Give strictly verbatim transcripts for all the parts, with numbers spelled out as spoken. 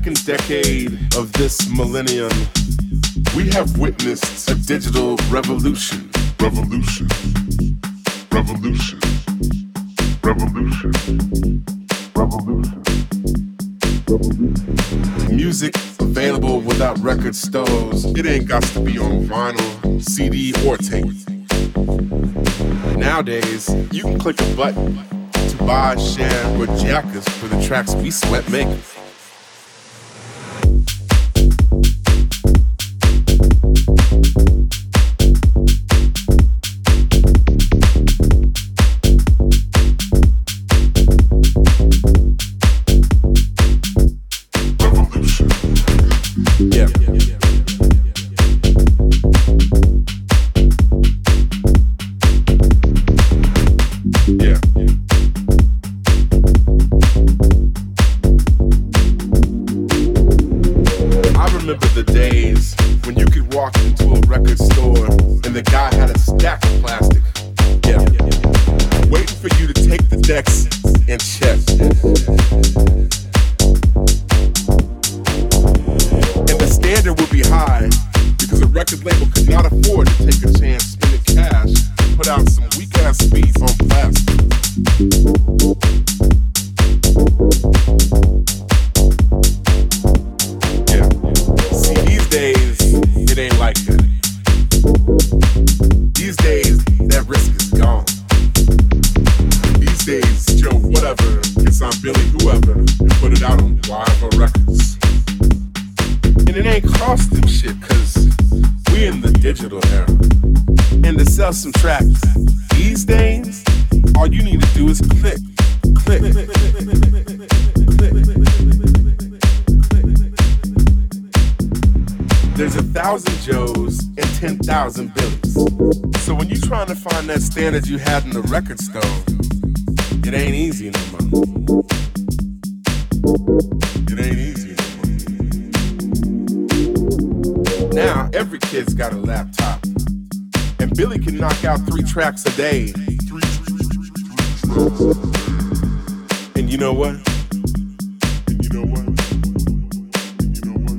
second decade of this millennium, we have witnessed a digital revolution. Revolution. Revolution. Revolution. Revolution. Revolution. Music available without record stores. It ain't got to be on vinyl, C D, or tape. Nowadays, you can click a button to buy, share, or jack us for the tracks we sweat making. Some tracks. These days, all you need to do is click, click, click, click. There's a thousand Joes and ten thousand Billies. So when you're trying to find that standard you had in the record store, it ain't easy no more. It ain't easy no more. Now every kid's got a laptop. And Billy can knock out three tracks a day. And you know what? And you know what? And you know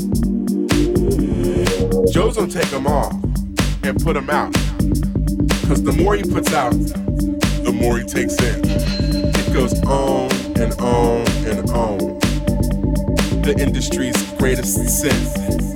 what? Joe's gonna take them all and put them out. Cause the more he puts out, the more he takes in. It goes on and on and on. The industry's greatest sin.